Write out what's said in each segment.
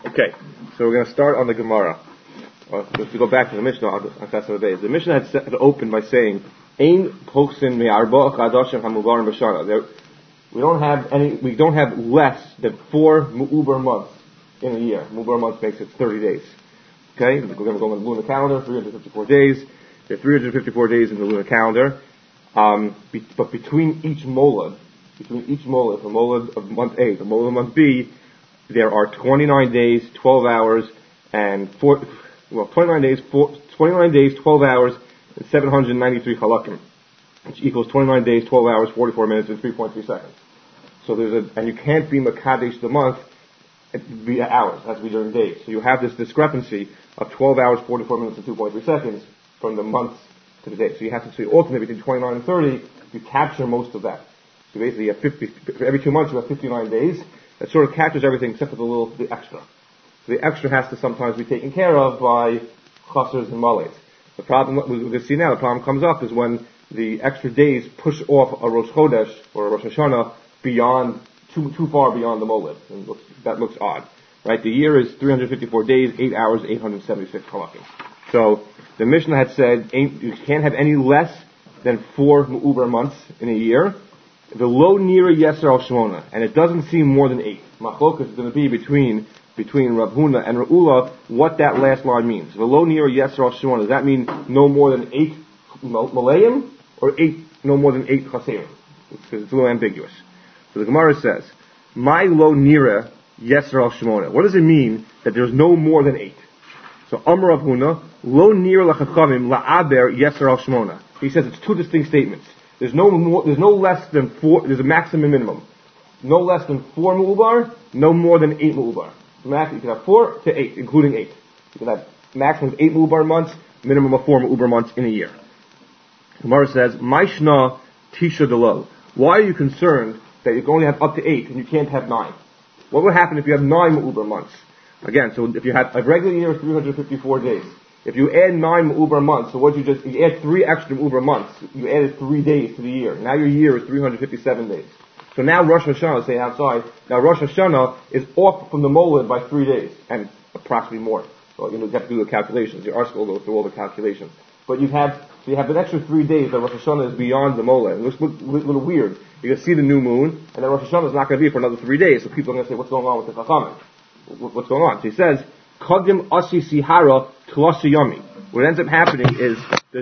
Okay, so we're going to start on the Gemara. If we go back to the Mishnah on Chassid Beis, the Mishnah had opened by saying, "Ein pochsin me'arba chadashim hamubarim b'shana." We don't have less than 4 mu'ubar months in a year. Mu'ubar months makes it 30 days. Okay, we're going to go on the lunar calendar, 354 days. There are 354 days in the lunar calendar. But between each molad, the molad of month A, the molad of month B, there are 29 days, 12 hours, and 29 days, 12 hours, and 793 halakim, which equals 29 days, 12 hours, 44 minutes, and 3.3 seconds. So and you can't be Makadesh the month via hours, it has to be during days. So you have this discrepancy of 12 hours, 44 minutes, and 2.3 seconds from the months to the day. So you have to alternate between 29 and 30, you capture most of that. So basically you have for every 2 months you have 59 days. That sort of captures everything except for the extra. So the extra has to sometimes be taken care of by chasers and malays. The problem, we're going to see now, the problem comes up is when the extra days push off a Rosh Chodesh or a Rosh Hashanah beyond, too far beyond the moled. And that looks odd. Right? The year is 354 days, 8 hours, 876 halakim. So the Mishnah had said you can't have any less than 4 mu'ubar months in a year. The lo nira yeser al shmona, and it doesn't seem more than 8. Machlokas is going to be between Rav Huna and Re'ula what that last line means. The lo nira yeser al shmona, does that mean no more than 8 malayim or no more than 8 chaserim? Because it's a little ambiguous. So the Gemara says, my lo nira yeser al shmona. What does it mean that there's no more than 8? So Amar Rav Huna, lo nira lachachamim la'aber yeser al shmona. He says it's two distinct statements. There's no less than 4, there's a maximum minimum. No less than 4 mu'ubar, no more than 8 mu'ubar. You can have 4 to 8, including 8. You can have maximum of 8 mu'ubar months, minimum of 4 mu'ubar months in a year. Gemara says, Maishna Tisha Delo. Why are you concerned that you can only have up to 8 and you can't have 9? What would happen if you have 9 mu'ubar months? Again, so if you had a regular year of 354 days, if you add 9 mu'ubar months, so you add 3 extra mu'ubar months, you added 3 days to the year. Now your year is 357 days. So now Rosh Hashanah, say outside, now Rosh Hashanah is off from the moled by 3 days, and approximately more. So you have to do the calculations. Your article will go through all the calculations. But you have an extra 3 days that Rosh Hashanah is beyond the moled. It looks a little weird. You're going to see the new moon, and then Rosh Hashanah is not going to be for another 3 days, so people are going to say, what's going on with the Chachamim? What's going on? So he says, Kadim Asi Sihara Tlasiyami. What ends up happening is the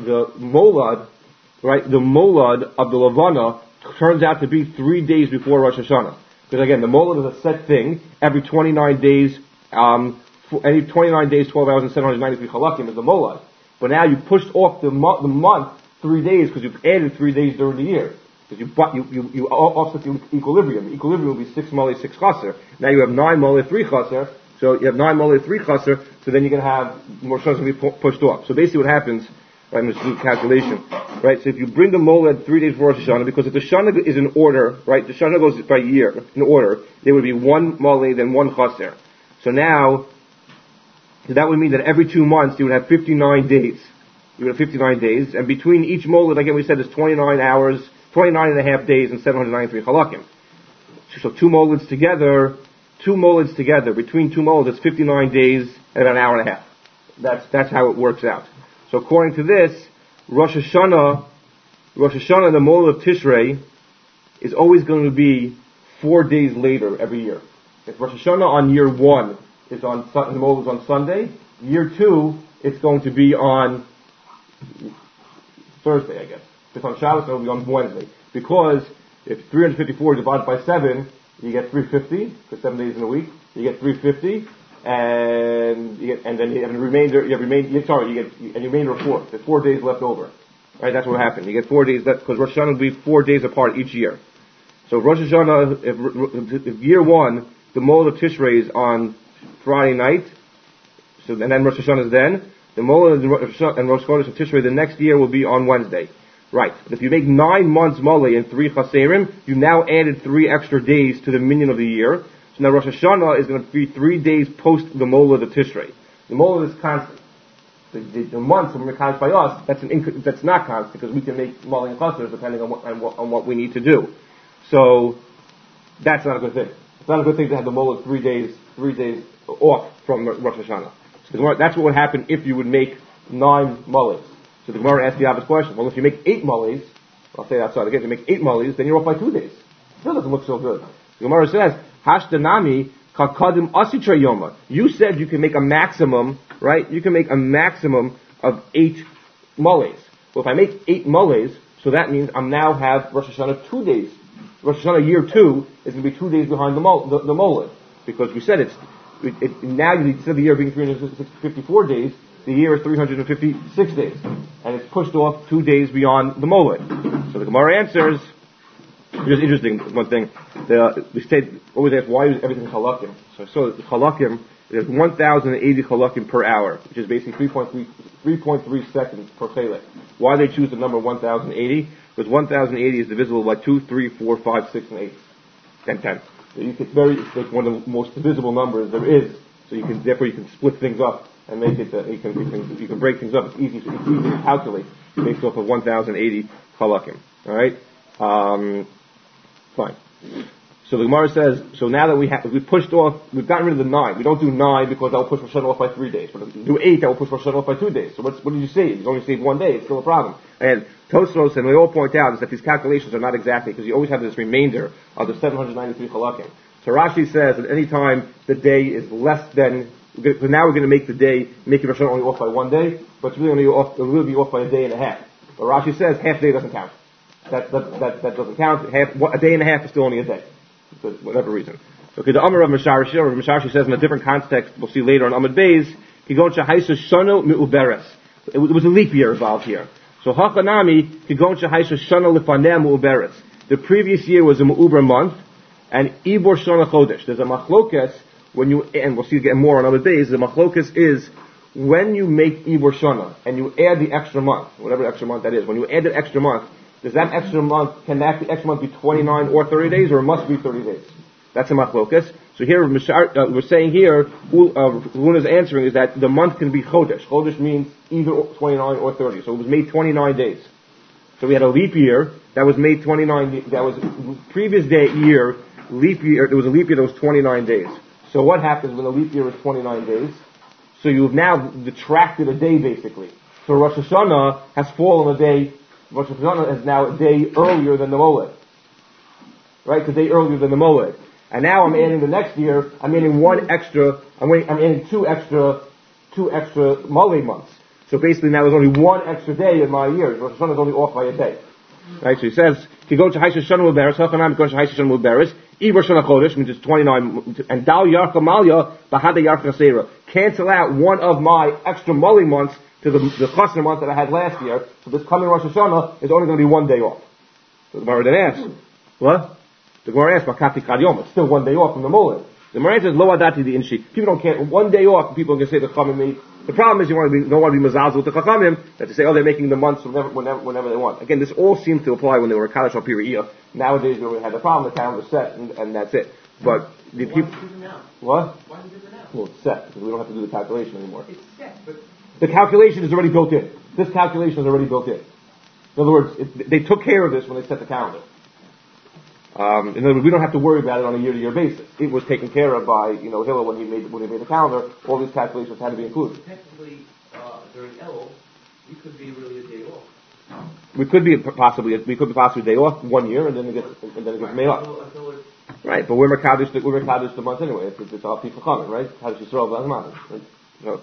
molad, right, the molad of the Levana turns out to be 3 days before Rosh Hashanah. Because again, the molad is a set thing. Every 29 days, 12 hours and 793 halakim is the molad. But now you pushed off the month 3 days because you've added 3 days during the year. Because you offset the equilibrium. The equilibrium will be 6 molad, 6 chaser. Now you have 9 molad, 3 chaser. So you have 9 molad, 3 chaser, so then you're going to have more Hashanah going to be pushed off. So basically what happens, right, I'm just doing the calculation, right, so if you bring the molad 3 days before Rosh Hashanah, because if the Shana is in order, right, the Shana goes by year, in order, there would be 1 molad, then 1 chaser. So now, that would mean that every 2 months you would have 59 days. You would have 59 days, and between each molad, again we said, is 29 and a half days and 793 halakim. So 2 molads together, between 2 moleds, it's 59 days and an hour and a half. That's how it works out. So according to this, Rosh Hashanah, the moled of Tishrei, is always going to be 4 days later every year. If Rosh Hashanah on year 1 is the moled is on Sunday, year 2, it's going to be on Thursday, I guess. If it's on Shabbos, it'll be on Wednesday. Because if 354 divided by 7, you get 350, because 7 days in a week. You get 350, and then you have a remainder. You get a remainder of 4. There's 4 days left over. Right? That's what happened. You get 4 days left because Rosh Hashanah will be 4 days apart each year. So Rosh Hashanah, if year 1, the moled of Tishrei is on Friday night. So and then Rosh Hashanah is then. The moled and Rosh Chodesh of Tishrei the next year will be on Wednesday. Right. But if you make 9 months moled and 3 chaserim, you now added 3 extra days to the minyan of the year. So now Rosh Hashanah is going to be 3 days post the moled of Tishrei. The moled is constant. The months when we're counted by us, that's not constant because we can make moled and chaser depending on what we need to do. So that's not a good thing. It's not a good thing to have the moled 3 days off from Rosh Hashanah. So the Gemara, that's what would happen if you would make 9 mullahs. So the Gemara asked the obvious question. Well, if you make 8 mullahs, I'll say it outside again, if you make 8 mullahs, then you're off by 2 days. Still doesn't look so good. The Gemara says, Hashtanami kakadim asitra yoma. You said you can make a maximum, right? You can make a maximum of 8 mullahs. Well, if I make 8 mullahs, so that means I now have Rosh Hashanah 2 days. Rosh Hashanah year 2 is going to be 2 days behind the mullah. Because we said now instead of the year being 354 days, the year is 356 days. And it's pushed off 2 days beyond the mullah. So the Gemara answers, just interesting, one thing, we always ask, why is everything halakim? So I saw that the halakim, there's 1,080 halakim per hour, which is basically 3.3 seconds per chelek. Why they choose the number 1,080? Because 1,080 is divisible by 2, 3, 4, 5, 6, and 8, and 10. So it's like one of the most divisible numbers there is. So therefore you can split things up and make it, you can break things up. It's easy to calculate based off of 1,080 halakim. Alright? Fine. So the Gemara says, so now that we've pushed off, we've gotten rid of the 9. We don't do 9 because that will push Rosh Hashanah off by 3 days. But if you do 8, that will push Rosh Hashanah off by 2 days. So what did you save? You only saved 1 day. It's still a problem. And Tosfos, and we all point out, is that these calculations are not exactly, because you always have this remainder of the 793 halakim. So Rashi says that any time the day is less than, so now we're going to make the day, making Rosh Hashanah only off by 1 day, but it's really only be off by a day and a half. But Rashi says half day doesn't count. That doesn't count. A day and a half is still only a day. For whatever reason. Okay, the Amar of Masharashi says in a different context, we'll see later on Amud Beis, it was a leap year involved here. So Hachanami, the previous year was a Mu'uber month, and Ibor Shana Chodesh. There's a machlokes, and we'll see again more on Amud Beis, the machlokes is, when you make Ibor Shana, and you add the extra month, whatever extra month that is, when you add the extra month, does that extra month, can that extra month be 29 or 30 days, or it must be 30 days? That's a machlokas. So here, we're saying here, Luna's answering is that the month can be chodesh. Chodesh means either 29 or 30. So it was made 29 days. So we had a leap year that was made 29, that was previous year, leap year, there was a leap year that was 29 days. So what happens when a leap year is 29 days? So you've now detracted a day basically. So Rosh Hashanah has fallen a day. Rosh Hashanah is now a day earlier than the Moled. Right? It's a day earlier than the Moled. And now I'm adding the next year, I'm adding I'm adding two extra Moled months. So basically now there's only one extra day in my year. Rosh Hashanah is only off by a day. Right? So he says, he goes to Haish Hashanah Muberes, Hachanam goes to Haish Hashanah Muberes, Ibor Shana Chodesh, means it's 29, and Dal Yarka Malya, Bahada Yarka Seira. Cancel out one of my extra Moled months to the Chasna month that I had last year, so this coming Rosh Hashanah is only going to be 1 day off. So the Gemara then asks, what? The Gemara asks, Makati Chad Yom, it's still 1 day off from the Moled. The Gemara says, Lo Adati the Inshi. People don't care, 1 day off, people are going to say the Chachamim made. The problem is don't want to be mazaz with the Chachamim, that they say, they're making the months whenever they want. Again, this all seems to apply when they were Kaddish al Piriyah. Nowadays, we had the problem, the calendar set, and that's it. But the people... What? Why do you do it now? Well, it's set, because we don't have to do the calculation anymore. It's set, but... The calculation is already built in. This calculation is already built in. In other words, they took care of this when they set the calendar. In other words, we don't have to worry about it on a year-to-year basis. It was taken care of by, Hillel when he made the calendar. All these calculations had to be included. Technically, during Elul, we could be really a day off. We could be possibly a day off 1 year, and then it gets made up. Right, but we're Mekadosh the month anyway. It's all people coming, right? Kaddish Yisrael V'Azman, right? So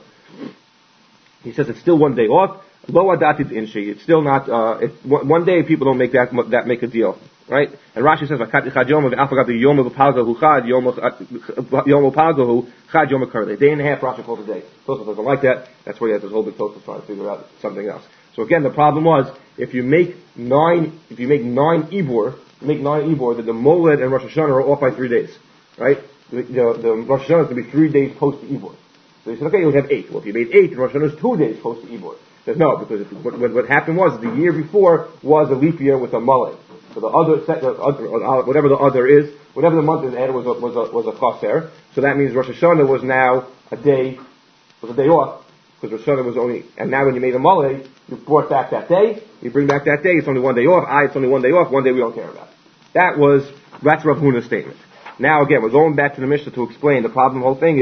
he says it's still 1 day off. Lo adatid inshi. It's still not. 1 day people don't make that make a deal, right? And Rashi says vakat chad yom v'afagav yom v'palgahu chad yom v'palgahu chad yom v'karle. Day and a half Rashi calls a day. Tosafos doesn't like that. That's where he has this whole big Tosafos trying to figure out something else. So again, the problem was if you make nine ibor, that the Moled and Rosh Hashanah are off by 3 days, right? The Rosh Hashanah is going to be 3 days post ibor. So he said, okay, you'll have 8. Well, if you made 8, Rosh Hashanah is 2 days post ibor. He says no, because what happened was the year before was a leap year with a Moled. So whatever the other is, whatever the month is added was a chaser. So that means Rosh Hashanah was now a day off. Because Rosh Hashanah was only, and now when you made a Moled, you brought back that day, you bring back that day, it's only 1 day off, it's only 1 day off, 1 day we don't care about. That's Rav Huna's statement. Now again, we're going back to the Mishnah to explain the problem, the whole thing is,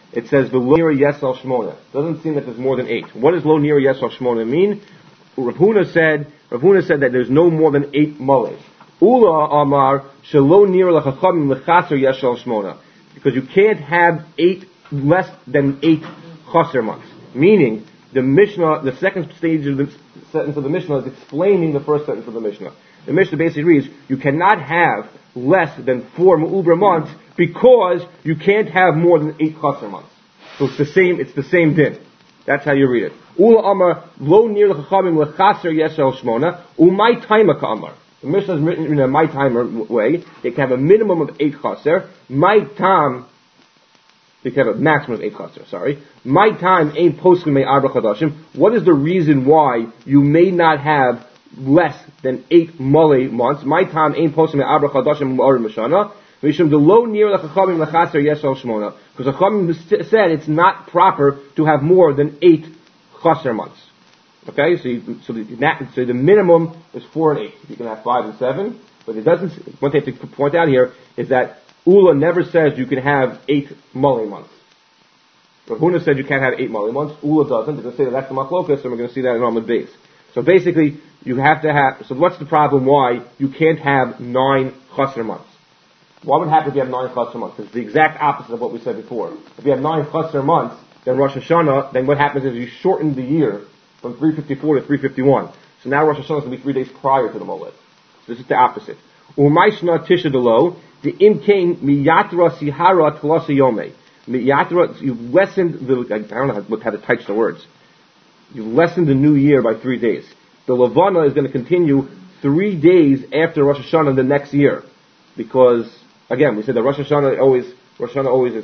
it says V'lo nira yesal shmona. Doesn't seem that there's more than 8. What does lo nira yesal shmona mean? Rav Huna said that there's no more than 8 moles. Ula amar shelo nira lechachamim lechaser yesal shmona. Because you can't have less than 8 chaser months. Meaning, the Mishnah, the second stage of the sentence of the Mishnah is explaining the first sentence of the Mishnah. The Mishnah basically reads, you cannot have less than 4 Me'uber months because you can't have more than 8 chaser months. So it's the same din. That's how you read it. Ula amar lo nir l'chachamim lechaser yesel shmona umay timer ka'amar. The Mishnah is written in a my timer way. They can have a minimum of 8 chaser. My tam, they can have a maximum of 8 chaser. Sorry. My time ain't poskim me arba chadashim. What is the reason why you may not have less than 8 mole months? My time ain't poskim me arba chadashim or mishana. Mishum the lo nir l'chachamim lechaser yesel shmona. Because the Chachamim said it's not proper to have more than 8 chaser months. Okay, so the minimum is 4 and 8. You can have 5 and 7, but it doesn't. One thing to point out here is that Ula never says you can have 8 mole months. Rav Huna said you can't have 8 mole months. Ula doesn't. They're going to say that that's the machlokas, and we're going to see that in Amud Beis. So basically, you have to have. So what's the problem? Why you can't have 9 chaser months? What would happen if you have 9 chaser months? It's the exact opposite of what we said before. If you have 9 chaser months, then Rosh Hashanah, then what happens is you shorten the year from 354 to 351. So now Rosh Hashanah is going to be 3 days prior to the Moled. So this is the opposite. U'maishna tisha delo, the imkain miyatra sihara tlasa yome. Miyatra, you've lessened I don't know how to touch the words. You've lessened the new year by 3 days. The Levana is going to continue 3 days after Rosh Hashanah the next year. Because, again, we said that Rosh Hashanah always is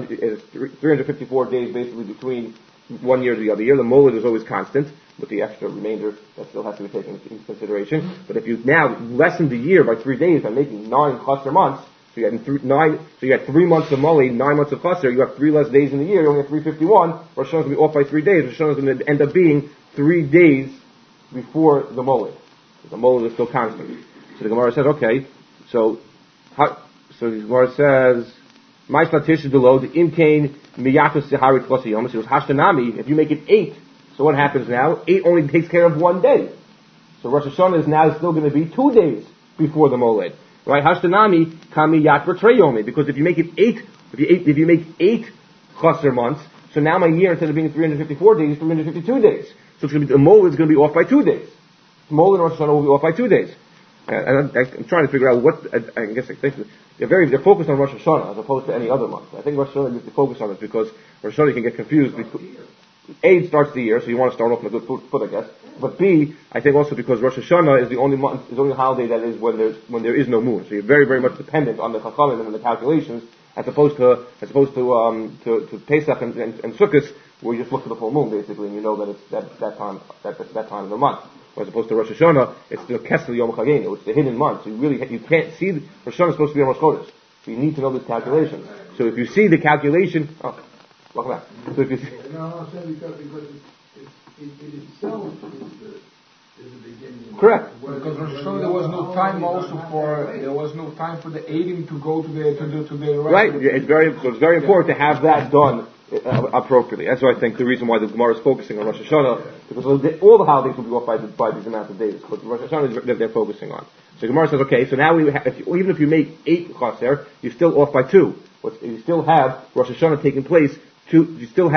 354 days basically between one year to the other year. The Moled is always constant, with the extra remainder that still has to be taken into consideration. But if you now lessen the year by 3 days by making 9 chaser months, so you had 3 months of Moled, 9 months of chaser, you have 3 less days in the year, you only have 351, Rosh Hashanah is going to be off by 3 days, Rosh Hashanah is going to end up being 3 days before the Moled. The Moled is still constant. So the Gemara says, okay, so the Gemara says, Ma'isla Tisha Delo, the Imkain Miyatus Sihari Tlasa Yom. It was Hashtanami. If you make it 8, so what happens now? 8 only takes care of 1 day. So Rosh Hashanah is now still going to be 2 days before the Moled. Right? Hashtanami Kami Yat Yomi. Because if you make it 8, if you make 8 chaser months, so now my year, instead of being 354 days, 352 days. So it's going to be, the Moled is going to be off by 2 days. The Moled and Rosh Hashanah will be off by 2 days. And I'm trying to figure out I think they're focused on Rosh Hashanah as opposed to any other month. I think Rosh Hashanah needs to focus on it because Rosh Hashanah can get confused. A starts the year, so you want to start off on a good foot, I guess. But B, I think also because Rosh Hashanah is the only holiday that is when there is no moon. So you're very, very much dependent on the Chachamim and the calculations, as opposed to Pesach and Sukkot, where you just look for the full moon basically, and you know that it's that time of the month. As opposed to Rosh Hashanah, it's the Kesel Yom Chagenu, it's the hidden month. So you can't see, Rosh Hashanah is supposed to be on Rosh Chodesh. So you need to know this calculation. So if you see the calculation, welcome back. So if you see, I'm saying because it itself is the beginning. Correct. Because Rosh Hashanah there was no time for the Eidim to go to the right. It's very important to have that done appropriately. That's why I think the reason why the Gemara is focusing on Rosh Hashanah, because all the holidays will be off by these amount of days, but Rosh Hashanah is that they're focusing on. So the Gemara says, okay, so now even if you make 8 chaser, you're still off by 2. You still have Rosh Hashanah taking place 2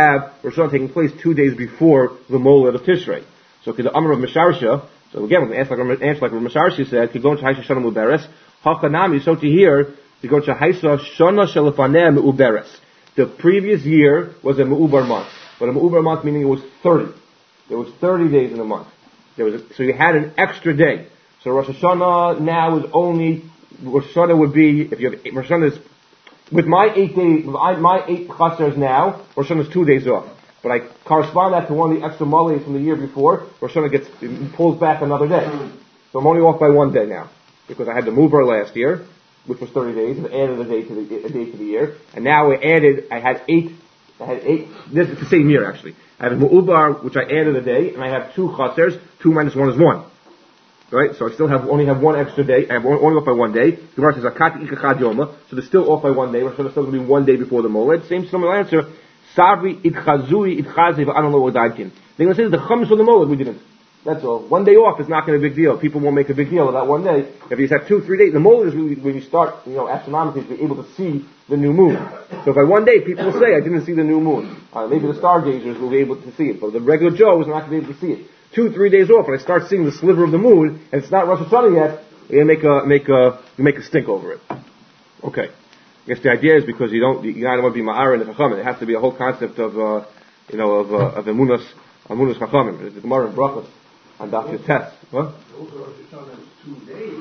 days before the Moled of Tishrei. So the Amar of Misharsha, so again, we're going to answer like Misharsha said, could go into Haisha Shana Muberes, Hachanami, so to here, to go to Haisha Shana Shalafaneh Muberes. The previous year was a Me'ubar month. But a Me'ubar month meaning it was 30. There was 30 days in a month. So you had an extra day. So Rosh Hashanah now is Rosh Hashanah would be, if you have, Rosh Hashanah is, with my 8 days, my 8 chasers now, Rosh Hashanah is 2 days off. But I correspond that to one of the extra moles from the year before, Rosh Hashanah pulls back another day. So I'm only off by 1 day now. Because I had the Me'ubar last year, which was 30 days, and added a day to the year, and now I had 8, this is the same year actually. I have a Me'ubar, which I added a day, and I have 2 chasers, 2 minus 1 is 1. Right? So I still only have 1 extra day, I have only off by 1 day. Gemara says, Akati Ikachad Yoma, so they're still off by 1 day, Rosh Hashanah is still going to be 1 day before the Moled. Same similar answer, Savi itchazui itchazi v'analo odaikin. They're going to say the chums from the molad we didn't. That's all. 1 day off is not going to be a big deal. People won't make a big deal of that 1 day. If you just have 2-3 days, the molad is really when you start, astronomically, to be able to see the new moon. So by 1 day, people will say, I didn't see the new moon. Maybe the stargazers will be able to see it, but the regular Joe is not going to be able to see it. 2-3 days off, when I start seeing the sliver of the moon, and it's not Rosh Hashanah yet, you make a stink over it. Okay. I guess the idea is because you don't want to be ma'ara in the chachamim. It has to be a whole concept of emunas chachamim. The Gemara in Brachos on Daf Yutes. What? Also, Rosh Hashanah is 2 days.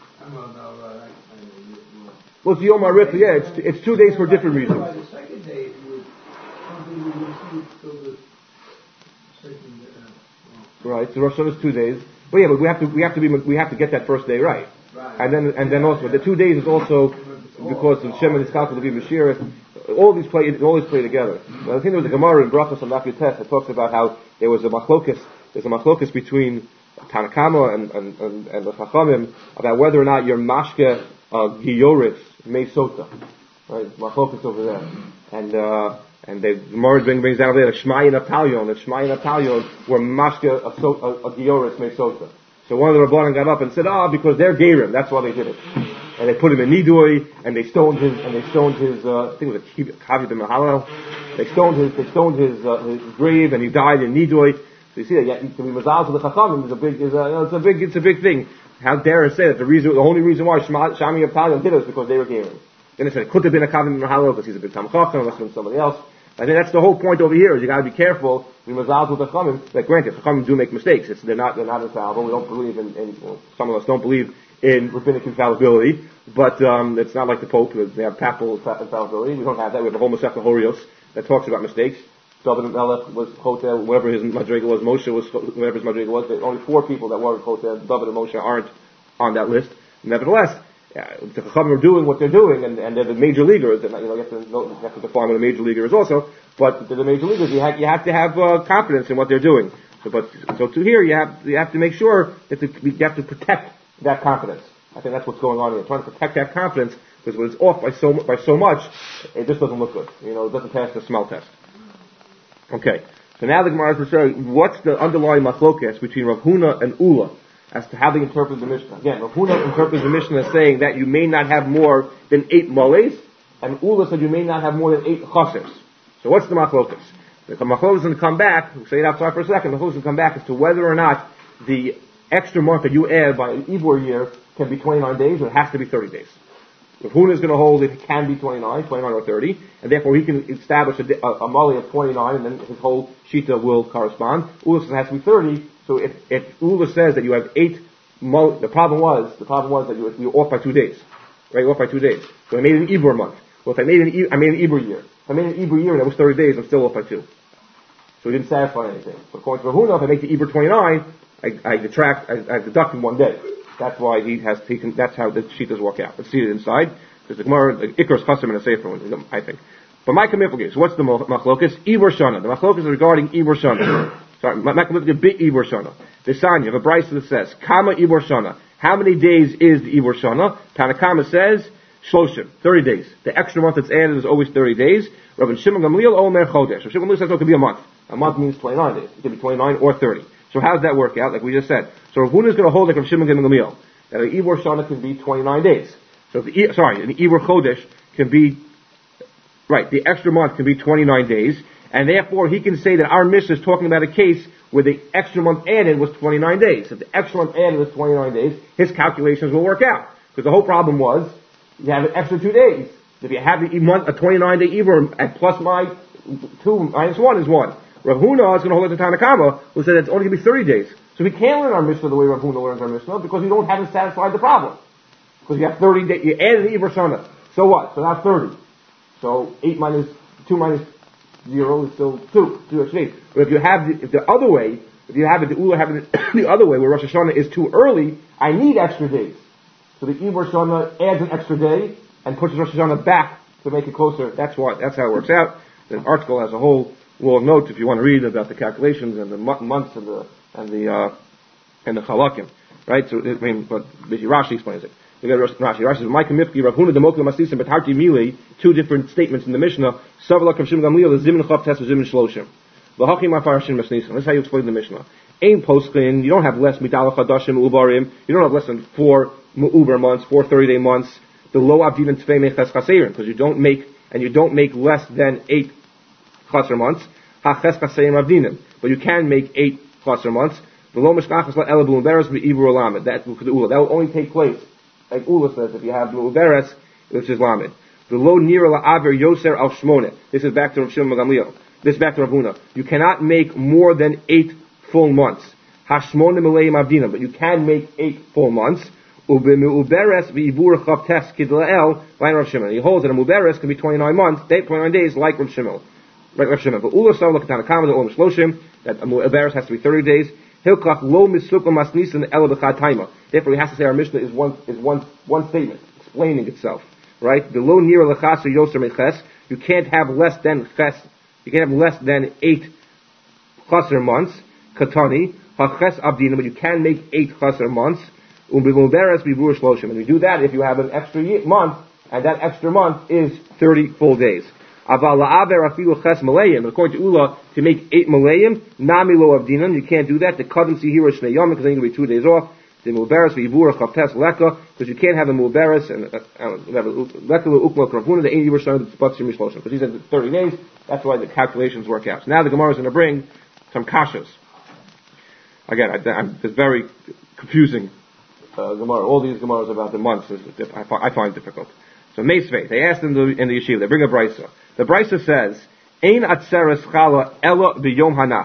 Well, it's Yom HaRif, yeah, it's 2 days for different reasons. By the second day, something you will see till the second day. Right, so Rosh Hashanah is 2 days. But yeah, but we have to get that first day right. And then also the 2 days is also because of Shem and Iskal to be Mashiach. All these play together. Now, I think there was a Gemara in Brachos on Daf Yutes that talks about how there was a machlokes. There's a machlokes between Tanakama and the Chachamim about whether or not your mashke giyoris meisota. Right, machlokes over there. And the Gemara brings down there a Shmai and a Talion. The Shmai and a Talion were mashke a gioris meisota. So one of the Rabbanan got up and said, because they're Gerim, that's why they did it. And they put him in Nidui, and they stoned his, I think it was a Kavi ben Mahalo. They stoned his grave, and he died in Nidui. So you see that, to be mazal to the Chachamim it's a big thing. How dare I say that the only reason why Shami of Talion did it was because they were Gerim. Then they said it could have been a Kavi ben Mahalo because he's a big Tam Chacham, it must have been somebody else. I think that's the whole point over here, is you gotta be careful, be mazal to the Chachamim. Like granted, Chachamim do make mistakes. They're not infallible. We don't believe some of us don't believe in rabbinic infallibility, but it's not like the Pope, they have papal infallibility. We don't have that. We have the whole Masechta Horios that talks about mistakes. David Melech was Chotel, whoever his Madriga was, Moshe was, whoever his Madriga was. There are only 4 people that were Chotel. David and Moshe aren't on that list. Nevertheless, the Chachamim are doing what they're doing, and they're the major leaguers. And you have to define what a major leaguer is also. But they're the major leaguers. You have to have confidence in what they're doing. So to here, you have to make sure that you have to protect that confidence. I think that's what's going on here. Trying to protect that confidence, because when it's off by so much, it just doesn't look good. It doesn't pass the smell test. Okay. So now the Gemara is showing what's the underlying machlokes between Rav Huna and Ula as to how they interpret the Mishnah. Again, Rav Huna interprets the Mishnah as saying that you may not have more than 8 moles, and Ula said you may not have more than 8 chasers. So what's the machlokes? The machlokes is going to come back. We'll say it outside for a second. The machlokes is going to come back as to whether or not the extra month that you add by an Ibor year can be 29 days, or it has to be 30 days. Rav Huna is going to hold it can be 29 or 30, and therefore he can establish a mali of 29, and then his whole shita will correspond. Ula says it has to be 30, so if Ula says that you have 8 mali, the problem was that you were off by 2 days. Right, off by 2 days. So I made an Ibor month. Well, if I made an Ibor year. If I made an Ibor year and it was 30 days, I'm still off by 2. So it didn't satisfy anything. But according to Rav Huna, if I make the Ibor 29, I deduct in 1 day. That's why that's how the shitas work out. Let's see it inside. There's the Gemara, the Ikar's custom in a sefer one, I think. But my commitment, so what's the machlokas? Ibor Shana. The machlokas is regarding Ibor Shana. Sorry, my commitment is big Ibor Shana. The Sanya, the Bryce that says, Kama Ibor Shana. How many days is the Ibor Shana? Tanakama says, Shloshim, 30 days. The extra month that's added is always 30 days. Rabbi Shimon Gamliel Omer Chodesh. Rabbi Shimon Gamliel says it could be a month. A month means 29 days. It could be 29 or 30. So how does that work out? Like we just said. So Rav Huna is going to hold like Rabbi Shimon Gamliel, that an Ibor Shana can be 29 days. So an Ibor Chodesh can be, right, the extra month can be 29 days, and therefore he can say that our Mishnah is talking about a case where the extra month added was 29 days. If the extra month added was 29 days, his calculations will work out. Because the whole problem was, you have an extra 2 days. If you have a 29-day Ibor, and plus my 2 minus 1 is 1. Rav Huna is going to hold it to Tanakama, who said it's only going to be 30 days. So we can't learn our Mishnah the way Rav Huna learns our Mishnah, because we haven't satisfied the problem. Because you have 30 days, you added the Ibor Shana. So what? So now 30. So 2 minus 0 is still 2 extra days. But if you have the other way, if you have it, the Ula have it the other way, where Rosh Hashanah is too early, I need extra days. So the Ibor Shana adds an extra day, and pushes Rosh Hashanah back to make it closer. That's how it works out. The article has a whole wall of notes if you want to read about the calculations and the months and the chalakim. Right? So, but basically Rashi explains it. Rashi says, "My kamifki Rav Huna demokla masisim betarti mili." Two different statements in the Mishnah. Savla kavshim gamliel is zimin chav tes zimin shloshim. V'hachim afarashim masnisim. This is how you explain the Mishnah. Ein poskin. You don't have less midal chadashim ubarim. You don't have less than 4 uber months, 4 30-day months. The lo avdin tvei meches chaserim, because you don't make less than 8 chaser months. Haches chaserim avdinim, but you can make 8 chaser months. The lo mishkachas la ela b'uberes be'ivur lamed. That will only take place, like Ula says, if you have b'uberes, which is lamed. The lo nira la aver yoser al shmone. This is back to Rav Shimon Gamliel. This is back to Rav Huna. You cannot make more than 8 full months. Hashmone meleim avdinim, but you can make 8 full months. Uberes v'ibur chavtes kidlael like Rav Shimon. He holds that a muberes can be 29 days, like Rav Shimon. But Ula saw look at Tanakama the Olam Shloshim that a muberes has to be 30 days. Hilkach lo misukah masnisin ela b'chad taima. Therefore, he has to say our Mishnah is one statement explaining itself, right? The lo nira lechas or yoser meches. You can't have less than ches. You can't have less than 8 chaser months. Katani haches abdina, but you can make 8 chaser months. And we do that if you have an extra month, and that extra month is 30 full days. But according to Ula, to make 8 malayim, nami lo avdinan, you can't do that. The kadam sihira shnei yom, because then you're going to be 2 days off. The muberes v'ibur chavtes leka, because you can't have a muberes and leka lo ukla kravuna. The ain't yivar the batzim mishloshim, because he said 30 days. That's why the calculations work out. So now the Gemara is going to bring some kashas. Again, it's very confusing. Gemara, all these Gemaras about the months, I find difficult. So Meisvei, they asked in the yeshiva, they bring a brisa. The brisa says, "Ein atzeres chala ela b'yom hanaf."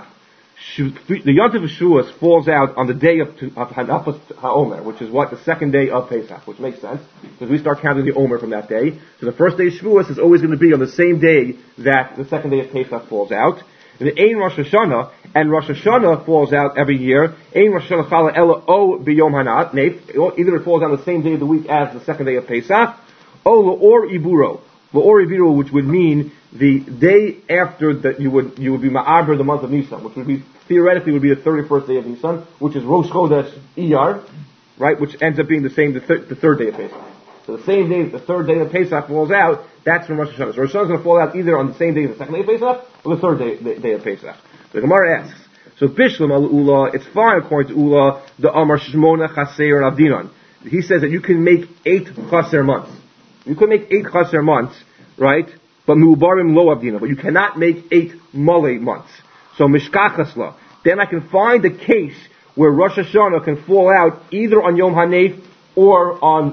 The Yontif of Shavuos falls out on the day of Hanafas HaOmer, which is what? The second day of Pesach, which makes sense, because we start counting the Omer from that day. So the first day of Shavuos is always going to be on the same day that the second day of Pesach falls out. And the Ein Rosh Hashanah, and Rosh Hashanah falls out every year. Ein Rosh Hashanah chala ela o b'yom hanaf. Either it falls on the same day of the week as the second day of Pesach, o l'or iburo. L'or iburo, which would mean the day after that you would be ma'aber the month of Nisan, which would be, theoretically would be the 31st day of Nisan, which is Rosh Chodesh Iyar, right, which ends up being the same, the third day of Pesach. So the same day, the third day of Pesach falls out, that's from Rosh Hashanah. So Rosh Hashanah is going to fall out either on the same day as the second day of Pesach, or the third day of Pesach. The Gemara asks, so Bishlam al Ula, it's fine according to Ula, the Amar Shmona Chaser and Avdinon. He says that you can make 8 Chaser months. You can make 8 Chaser months, right? But Mubarim lo Avdinon. But you cannot make 8 Malay months. So Mishkachasla. Then I can find a case where Rosh Hashanah can fall out either on Yom HaNef or on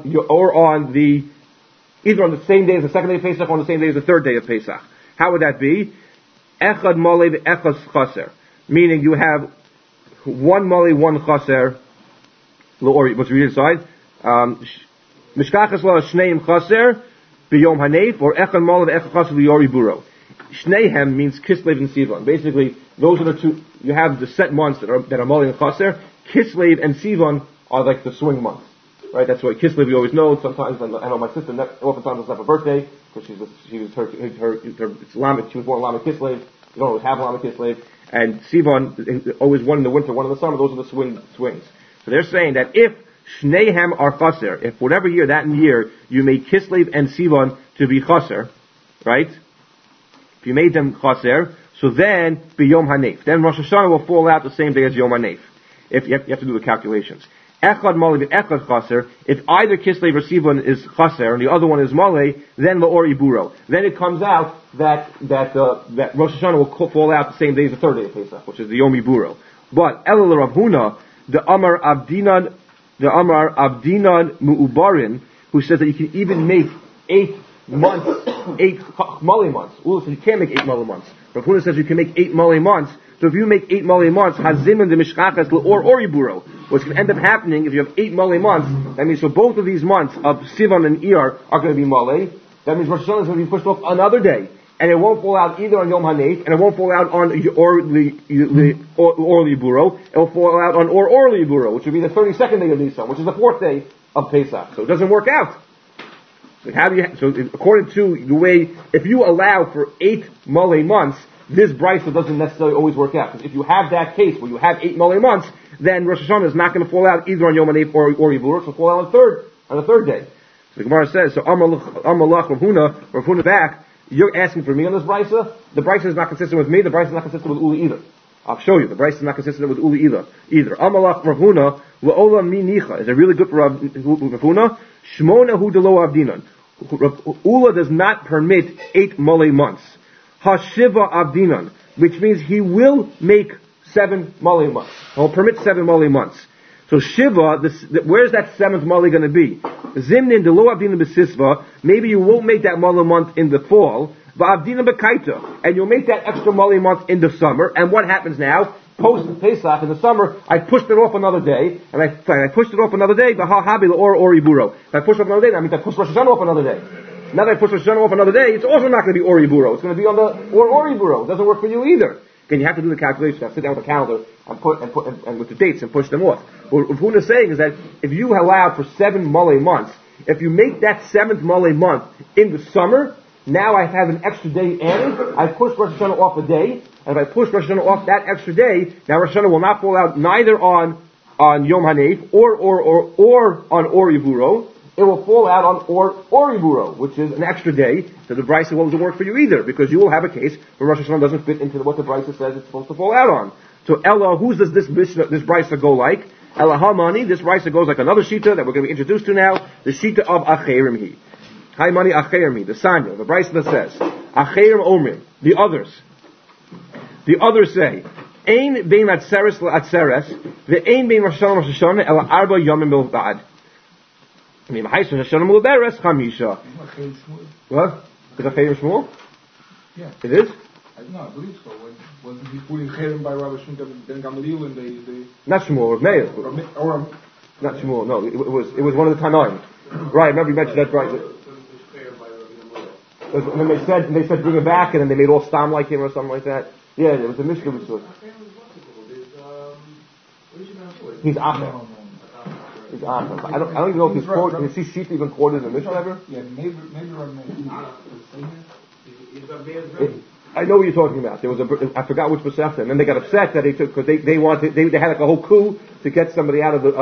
the same day as the second day of Pesach or on the same day as the third day of Pesach. How would that be? Echad Malay ve'echad Chaser. Meaning you have 1 Malay, 1 Chaser. Let's read it inside. Mishkachasla Shneim Chaser b'Yom HaNef, or Echad Malay ve'echad Chaser l'Yori Buro. Shnehem means Kislev and Sivan. Basically, those are the two. You have the set months that are Malay and Chaser. Kislev and Sivan are like the swing months, right? That's why Kislev we always know. Sometimes I know my sister oftentimes doesn't have a birthday because she was Lamed. She was born Lamed Kislev. You don't always have Lamed Kislev. And Sivan always one in the winter, one in the summer. Those are the swings. So they're saying that if Shnehem are Chaser, if whatever year that year you made Kislev and Sivan to be Chaser, right? If you made them Chaser, so then be Yom HaNef. Then Rosh Hashanah will fall out the same day as Yom HaNef. If you have to do the calculations. Echad Malay Echad Chaser. If either Kislev or Sivan is Chaser and the other one is Malay, then La'or Iburo. Then it comes out that Rosh Hashanah will fall out the same day as the third day of Pesach, which is the Yom Iburo. But Elul Rav Huna, the Amar Abdinan Mu'ubarin, who says that you can even make 8 months, 8 Malay months. Ula says you can't make 8 Malay months. Rav Huna says you can make 8 Malay months. So if you make 8 Malay months, Hazimin de Mishkachas or Iburo, what's going to end up happening if you have 8 Malay months, that means so both of these months of Sivan and Iyar are going to be Malay. That means Rosh Hashanah is going to be pushed off another day. And it won't fall out either on Yom HaNef, and it won't fall out on Or Iburo. It will fall out on Or Iburo, which would be the 32nd day of Nisan, which is the 4th day of Pesach. So it doesn't work out. So according to the way, if you allow for 8 Malay months, this brisa doesn't necessarily always work out. Because if you have that case where you have 8 Malay months, then Rosh Hashanah is not going to fall out either on Yom HaNef or Ibur, so fall out on the third on the third day. So the Gemara says, so Amalach Rav Huna back, you're asking for me on this brisa? The brisa is not consistent with me, the brisa is not consistent with Uli either. I'll show you, the brisa is not consistent with Uli either. Amalach Rav Huna, La'ola mi nicha. Is it really good for Rav Huna? Shmona hu delo avdinan. Ula does not permit 8 mole months. Hashiva avdinan, which means he will make 7 mole months. He'll permit 7 mole months. So Shiva, where's that 7th mole going to be? Zimnin delo avdinan besisva. Maybe you won't make that mole month in the fall. Va'avdinan bekaita, and you'll make that extra mole month in the summer. And what happens now? Post Pesach in the summer, I pushed it off another day, and I pushed it off another day. V'hahabi or iburo. If I push it off another day, that means I push Rosh Hashanah off another day. Now that I push Rosh Hashanah off another day, it's also not going to be or iburo. It's going to be on the or iburo. It doesn't work for you either. Again, you have to do the calculation. You have to sit down with a calendar and with the dates and push them off. What Rav Huna is saying is that if you allow for 7 mole months, if you make that 7th mole month in the summer, now I have an extra day added. I push Rosh Hashanah off a day, and if I push Rosh Hashanah off that extra day, now Rosh Hashanah will not fall out neither on Yom Hanef or on Or Yiburo. It will fall out on Or Yiburo, which is an extra day. So the brisa won't work for you either, because you will have a case where Rosh Hashanah doesn't fit into what the brisa says it's supposed to fall out on. So Ella, who does this brisa go like? Ella Hamani, this brisa goes like another shita that we're going to be introduced to now, the shita of Acherim Hi. Hi mani Acherim, the Sanya, the brisa that says, Acherim Omrim, the others say, Ein bein atzeres la'atzeres, ve'ein bein Rosh Hashanah Rosh Hashanah, ela arba yomim bilvad. I mean, Rosh Hashanah Mu'beres Chamisha. What? Is that Chayim Shmuel? Yeah. It is? I believe so. Wasn't he putting Chayim by Rabbi Shimon ben Gamaliel and they... Not Shmuel, Meir. Not Shmuel, no. It was one of the Tanaim. Right, remember you mentioned that, right? And then they said bring him back, and then they made all stam like him or something like that. Yeah, it was a Mishnah which was. He's Acher. He's Acher. I don't even know if he's quoted. Is he Shita even quoted in the Mishnah ever? Yeah, maybe I know what you're talking about. There was I forgot which Masechta, and then they got upset that they took, because they wanted, they had like a whole coup to get somebody out of the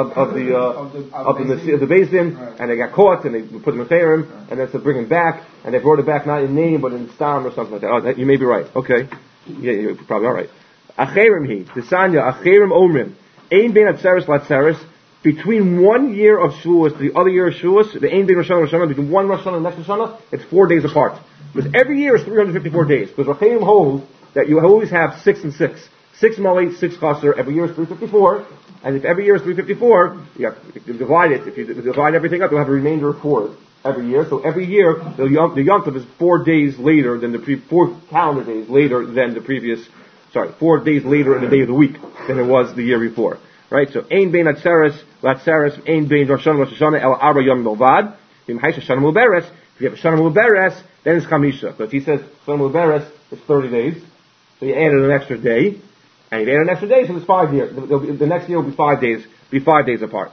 Beis Din, and they got caught, and they put them in Chayrim, and then to bring him back, and they brought it back not in name, but in Stam or something like that. Oh, you may be right. Okay. Yeah, you're probably alright. Acherim hi, Tisanya, Acherim Omrim, Ein bein Atzeres Latzeres, between 1 year of Shavuos to the other year of Shavuos, the Ein bein Rosh Hashanah, between one Rosh Hashanah and the next Rosh Hashanah, it's 4 days apart. Because every year is 354 days. Because Acherim holds that you always have 6 and 6. 6 Malay, 6 Chaser, every year is 354, and if every year is 354, if you divide it, if you divide everything up, you'll have a remainder of 4 every year. So every year, the Yom Tov is 4 days later than 4 calendar days later than the previous, 4 days later in the day of the week than it was the year before. Right? So, Ein bein Atzeres, Latzeres, Ein bein Rosh Hashanah, El Arba Yom Milvad, Im Haish Hashanah Mu'beres. If you have Hashanah Mu'beres, then it's Chamisha. Because he says Hashanah Mu'beres is 30 days. So you added an extra day. And you added an extra day, so it's 5 years. The next year will be 5 days apart.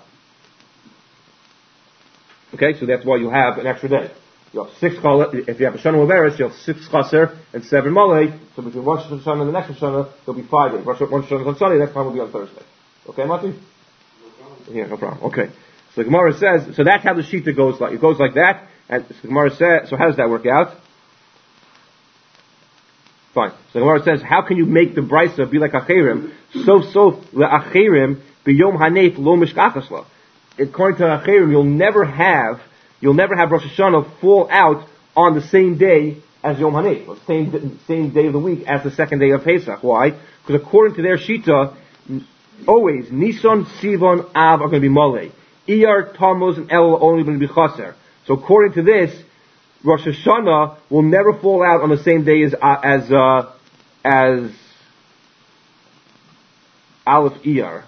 Okay, so that's why you have an extra day. You have 6 Chol, if you have a Shana Mu'beres, you have 6 Chaser and 7 Malay, so between Rosh Hashanah and the next Hashanah, there'll be 5 days. Rosh Hashanah on Sunday, next time will be on Thursday. Okay, Mati? Yeah, no problem. Okay. So the Gemara says, so that's how the Shita goes like, it goes like that, and so the Gemara says, so how does that work out? Fine. So the Gemara says, how can you make the Brisa be like Acherim? So, le'Acherim, b'yom hanef lo mishkachasla. According to Acherim, you'll never have Rosh Hashanah fall out on the same day as Yom Hanef, or same day of the week as the second day of Pesach. Why? Because according to their Shita, always Nisan, Sivan, Av are going to be Malay. Iyar, Tammuz, and El are only going to be Chaser. So according to this, Rosh Hashanah will never fall out on the same day as Aleph Iyar.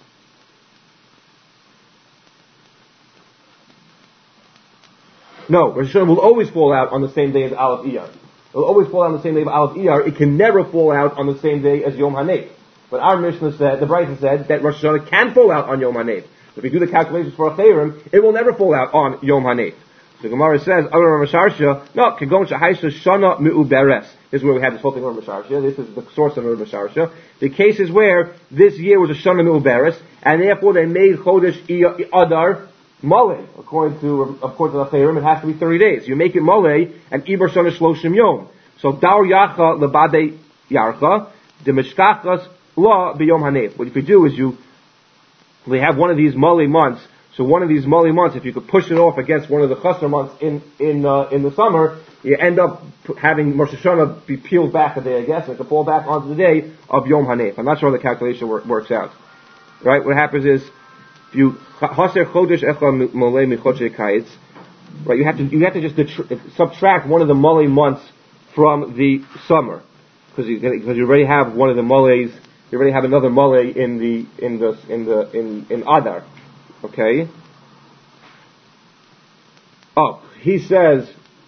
No, Rosh Hashanah will always fall out on the same day as Aleph Iyar. It will always fall out on the same day as Aleph Iyar. It can never fall out on the same day as Yom Hanef. But our Mishnah said, the Brisa said, that Rosh Hashanah can fall out on Yom Hanef. If you do the calculations for Acherim, it will never fall out on Yom Hanef. So Gemara says, no, Kegon Shahaisha Shana Mi'uberes. This is where we have this whole thing on Masharsha. This is the source of Masharsha. The case is where this year was a Shana Mi'uberes, and therefore they made Chodesh Adar Mole, according to the Chayrim, it has to be 30 days. You make it Mole, and Iber Shana Shloshim Yom. So Dar Yacha Lebade Yarcha, Demishkachas La B'Yom Hanef. What you could do is we have one of these Mole months. So one of these Mole months, if you could push it off against one of the Chasr months in the summer, you end up having Rosh Hashanah be peeled back a day, I guess, and it could fall back onto the day of Yom Hanef. I'm not sure how the calculation works out. Right? What happens is, if you Haser Chodesh Echa Mole Michodshei Kayitz, right? You have to just subtract one of the Mole months from the summer, because you already have one of the Moles. You already have another Mole in Adar. Okay. Oh, he says.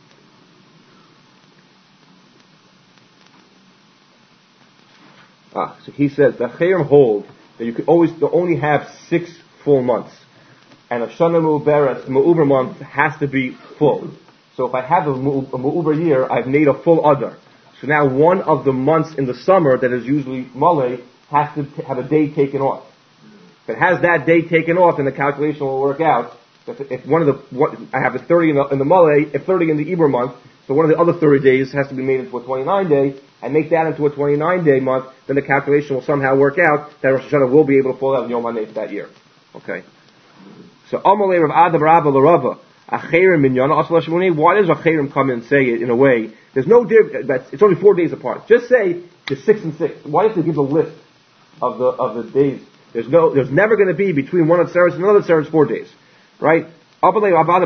So he says the Chayrim hold that you could only have 6 full months, and a Shana Me'uber month has to be full. So if I have a Me'uber year, I've made a full Adar. So now one of the months in the summer that is usually Mole has to have a day taken off. If it has that day taken off, then the calculation will work out. If I have the 30 in the Mole, if 30 in the Eber month, so one of the other 30 days has to be made into a 29 day, and make that into a 29 day month, then the calculation will somehow work out that Rosh Hashanah will be able to fall out in Yom HaNef that year. Okay. So, Amalei Rav Ada Barabba L'Rava, Acherim Minyana Asal Hashemoni. Why does Acherim come and say it in a way? There's no difference. It's only 4 days apart. Just say the 6 and 6. Why do you have to give a list of the days? There's never going to be between one Atzeres and another Atzeres 4 days, right? Well, they come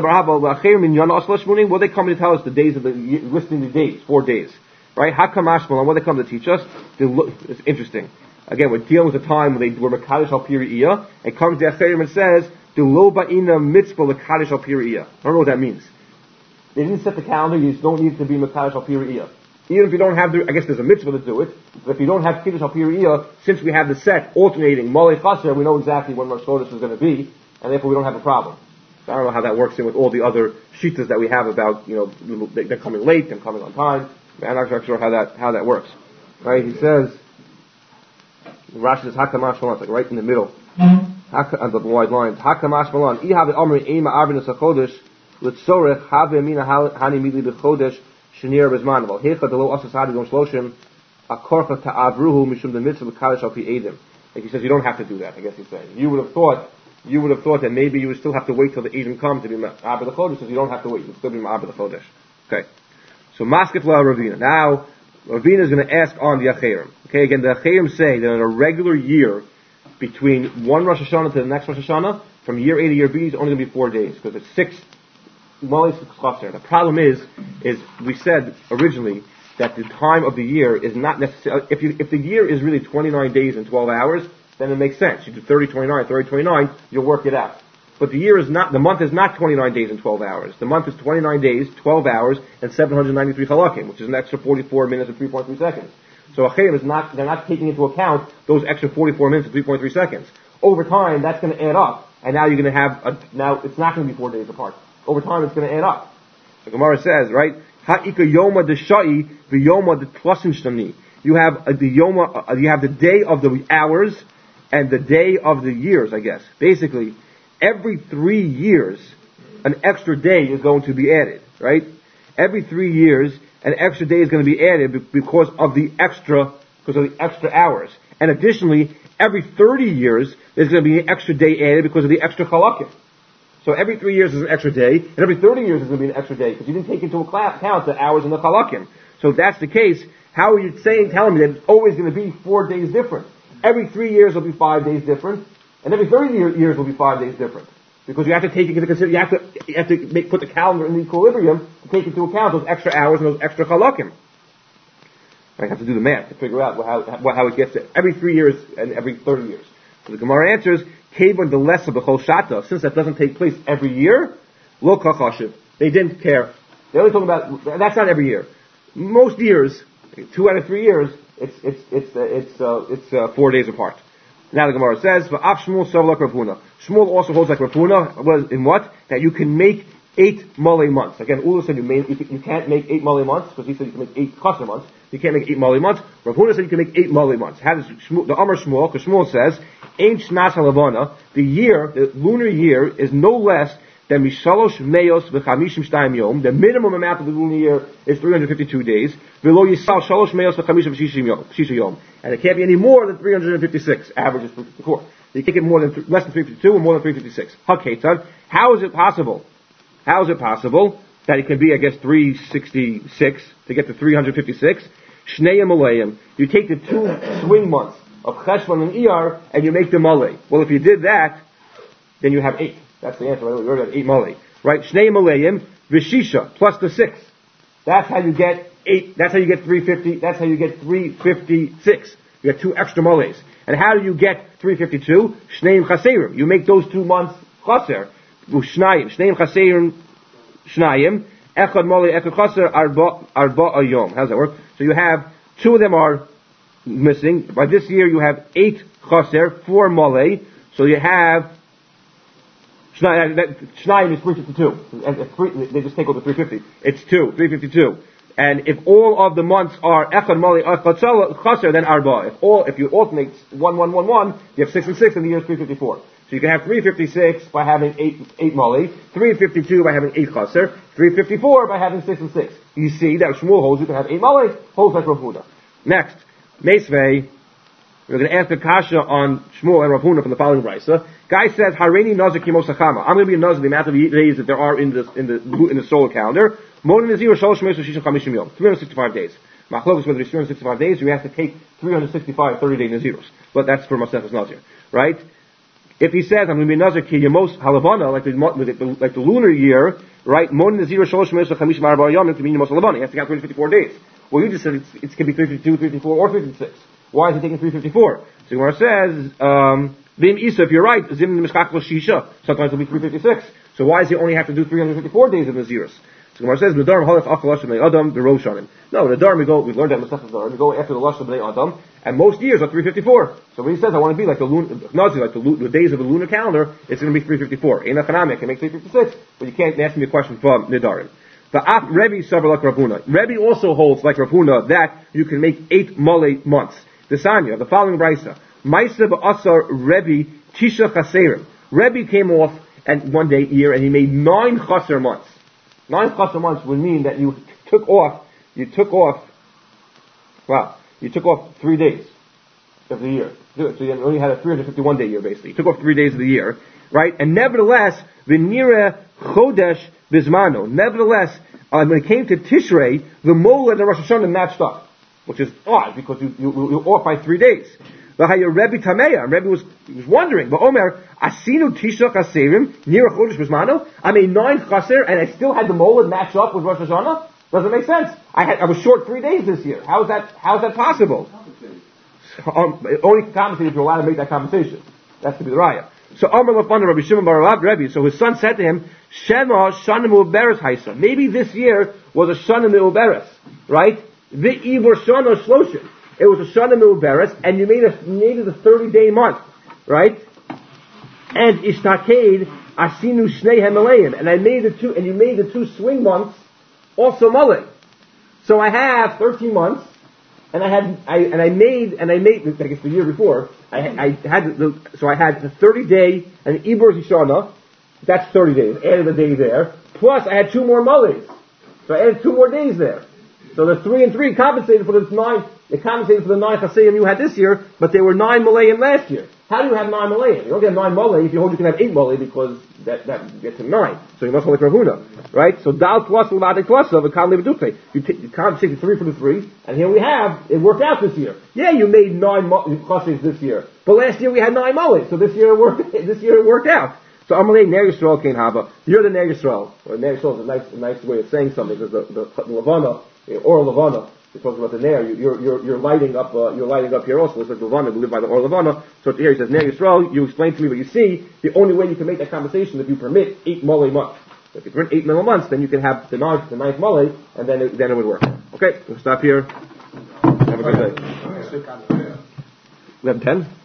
to tell us the days of listing the days, 4 days, right? Hakamashmalan, what they come to teach us? It's interesting. Again, we're dealing with a time when they were Mekadosh al Piriyah. It comes to Acherim and says, "The lo ba'ina mitzvah Mekadosh al Piriyah." I don't know what that means. They didn't set the calendar. You just don't need to be Mekadosh al Piriyah. Even if you don't have I guess there's a mitzvah to do it. But if you don't have Kiddush al Piriyah, since we have the set alternating Mole Chaser, we know exactly when Rosh Chodesh is going to be, and therefore we don't have a problem. So I don't know how that works in with all the other shittas that we have about, they're coming late, they're coming on time. I'm not sure how that works. Right? He says, Rashi says, Hakamash Malan, like right in the middle. On the wide lines. Hakamash Malan, Ihav Amri Ema Arvin Sachodesh, Litzorech, Have Mina Hani Mili Bechodesh, Shnir Bezman. Well, Hecha Delo Asas Hadi Gon Shloshim, Akorcha Ta'avruhu Mishum the Mitzvah Kadosh Al Pi Edim. Like he says, you don't have to do that, I guess he's saying. You would have thought that maybe you would still have to wait till the Edim come to be Ma'abed the Chodesh, so you don't have to wait, you can still be Ma'abed the Chodesh. Okay. So Maskef La Ravina. Now, Ravina is going to ask on the Acherim. Okay, again, the Acherim say that in a regular year, between one Rosh Hashanah to the next Rosh Hashanah, from year A to year B is only going to be 4 days, because it's 6 Mali Chaser. The problem is we said originally that the time of the year is not necessarily, if the year is really 29 days and 12 hours, then it makes sense. You do 30-29, you'll work it out. But the month is not 29 days and 12 hours. The month is 29 days, 12 hours, and 793 halakim, which is an extra 44 minutes and 3.3 seconds. So Acherim they're not taking into account those extra 44 minutes and 3.3 seconds. Over time, that's going to add up, and now you're going to have, now it's not going to be 4 days apart. Over time, it's going to add up. The Gemara says, right, Ha'ika yoma desha'i v'yoma detlasim shtani. You have you have the day of the hours and the day of the years, I guess. Basically, every 3 years, an extra day is going to be added, right? Every 3 years, an extra day is going to be added because of the extra hours. And additionally, every 30 years, there's going to be an extra day added because of the extra chalakim. So every 3 years is an extra day, and every 30 years is going to be an extra day, because you didn't take into account the hours in the chalakim. So if that's the case, how are you telling me that it's always going to be 4 days different? Every 3 years will be 5 days different, and every 30 years will be 5 days different. Because you have to take into consideration, you have to put the calendar in the equilibrium to take into account those extra hours and those extra chalakim. I have to do the math to figure out how it gets to every 3 years and every 30 years. So the Gemara answers, Kevon the lesser b'chol shata, since that doesn't take place every year, lo kachashiv. They didn't care. They're only talking about, that's not every year. Most years, 2 out of 3 years, it's 4 days apart. Now the Gemara says, V'af Shmuel sov like Rav Huna. Shmuel also holds like Rav Huna, was in what? That you can make 8 Mole months. Again, Ula said you can't make 8 Mole months, because he said you can make 8 Chasr months. You can't make 8 Mole months. Rav Huna said you can make 8 Mole months. How does the Amar Shmuel, because Shmuel says, Ein Shnas HaLavana, the lunar year, is no less than Mishalosh Meos V'Chamishim Shtayim Yom. The minimum amount of the lunar year is 352 days. V'lo Yisal Shalosh Meos V'Chamishim Shisha Yom. And it can't be any more than 356. Average is 354. You can't get less than 352 or more than 356. HaKetzad. How is it possible? How is it possible that it can be, 366 to get to 356? Shnei Malayim. You take the 2 swing months of Cheshvan and Iyar and you make them Malay. Well, if you did that, then you have 8. That's the answer. We already have 8 Malay. Right? Shnei Malayim, Vishisha, plus the 6. That's how you get 8. That's how you get 350. That's how you get 356. You get 2 extra Malays. And how do you get 352? Shneim Chaserim. You make those 2 months Chaser. Shnayim. Shneim Chaserim, Shnayim. Echad Malay, Echad Chaser, Arba Ayom. How does that work? So you have 2 of them are missing. By this year you have 8 Chaser, 4 Malay. So you have Shnayim is 352. And they just take out the 350. It's 352. And if all of the months are Echad Mali Echad Chaser, then Arba. If you alternate 1, 1, 1, 1, you have 6 and 6, and the year is 354. So you can have 356 by having 8 Mali, 352 by having 8 Chaser, 354 by having 6 and 6. You see that Shmuel holds you can have 8 Mali, holds like Rav Huna. Next, Meisvei, we're going to ask the kasha on Shmuel and Rav Huna from the following brisa. Guy says, Hareini Nazir Kimosachama. I'm going to be a Nazir the amount of days that there are in the solar calendar. 365 days. Machlokes, whether it's 365 days, you have to take 365 30-day Naziros. But that's for Masechus Nazir, right? If he says, I'm going to be a Nazir ki Yemos Halavana, like the lunar year, right? Mon Nazir Shalosh Mesos Chamishim Arba Yom to be Yemos Halavana. He has to count 354 days. Well, you just said it can be 352, 354, or 356. Why is he taking 354? So Gemara says, Vim Isa, if you're right, Zim Mishkach Shisha. Sometimes it'll be 356. So why does he only have to do 354 days of Naziros? So Gemara says, Nadar Halach Afal Lashon Bnei Adam B'Rosh Hashanah. No, Nadar we learned that in Masechus Nadar. We go after the Lashon Bnei Adam, and most years are 354. So when he says, I want to be like the days of the lunar calendar, it's going to be 354. In Achanami, can make 356, but you can't ask me a question from Nadarim. The Rebbe Savar like Rav Huna. Rebbe also holds like Rav Huna that you can make 8 Malay months. The Sanya, the following brisa. Ma'aseh ba'asar Rebbe Tisha Chaserim. Rebbe came off and one year and he made 9 Chaser months. 9 Chaser months would mean that you took off 3 days of the year. So you only had a 351 day year basically. You took off 3 days of the year, right? And nevertheless, v'nira chodesh bismano. Nevertheless, when it came to Tishrei, the Mola and the Rosh Hashanah matched up. Which is odd, because you're off by 3 days. Rebbe Tameya, Rebbe was wondering, but Omer, Asinu Tisha Chaserim, Nira Chodesh Bismano, I made 9 Chaser, and I still had the Mola match up with Rosh Hashanah? Doesn't make sense. I was short 3 days this year. How is that possible? Only compensate if you're allowed to make that compensation. That's to be the raya. So Omer Lafana Rabbi Shimon Bar Rebbe, so his son said to him, Shema Shana Mu'beres Haisa. Maybe this year was a Shana Mu'beres, right? The Ivor Shana Shloshim. It was a Shana Mu'beres, and you made it a 30-day month, right? And Ishtaked Asinu Shnei Hemalayim, and you made the 2 swing months also Malay. So I have 13 months, and I made I guess the year before I had the 30-day and Ivor Shana. That's 30 days. Added a day there. Plus I had 2 more Malays, so I added 2 more days there. So the 3 and 3 compensated for the 9. They compensated for the 9 Chaseyim you had this year, but there were 9 Malayim last year. How do you have 9 Malayim? You don't get 9 Malay if you hold you can have 8 Malay because that gets to 9. So you must hold like Rav Huna, right? So Dal plus Lavade plus of a Kam Levadupe. You compensate 3 for the 3, and here we have it worked out this year. Yeah, you made 9 Chaseyim this year, but last year we had 9 Malay, so this year it worked out. So Amalei Ner Yisrael came Haba. You're the Ner Yisrael. Or Ner Yisrael is a nice way of saying something because the Levana. Or Levana, we're talking about the Ner, you're lighting up here also. It's like Levana, we live by the Or Levana. So here he says, Ner Yisrael, you explain to me what you see. The only way you can make that conversation is if you permit 8 Malay months. If you permit 8 Malay months, then you can have the 9th Malay, and then it would work. Okay, we'll stop here. Have a good day. 11:10?